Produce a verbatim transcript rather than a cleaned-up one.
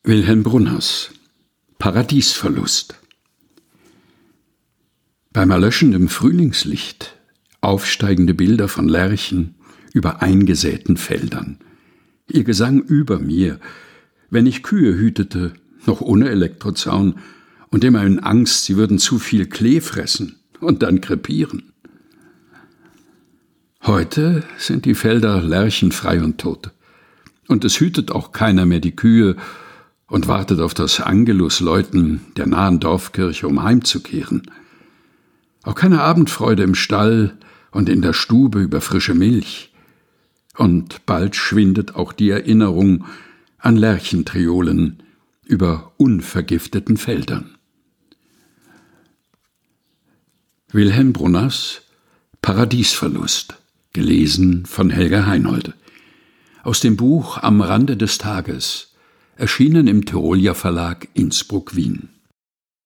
Wilhelm Brunners Paradiesverlust. Beim erlöschenden Frühlingslicht aufsteigende Bilder von Lerchen über eingesäten Feldern. Ihr Gesang über mir, wenn ich Kühe hütete, noch ohne Elektrozaun, und immer in Angst, sie würden zu viel Klee fressen und dann krepieren. Heute sind die Felder lerchenfrei und tot. Und es hütet auch keiner mehr die Kühe und wartet auf das Angelusläuten der nahen Dorfkirche, um heimzukehren. Auch keine Abendfreude im Stall und in der Stube über frische Milch. Und bald schwindet auch die Erinnerung an Lerchentriolen über unvergifteten Feldern. Wilhelm Brunners Paradiesverlust, gelesen von Helga Heinold. Aus dem Buch Am Rande des Tages, erschienen im Tyrolia Verlag Innsbruck-Wien.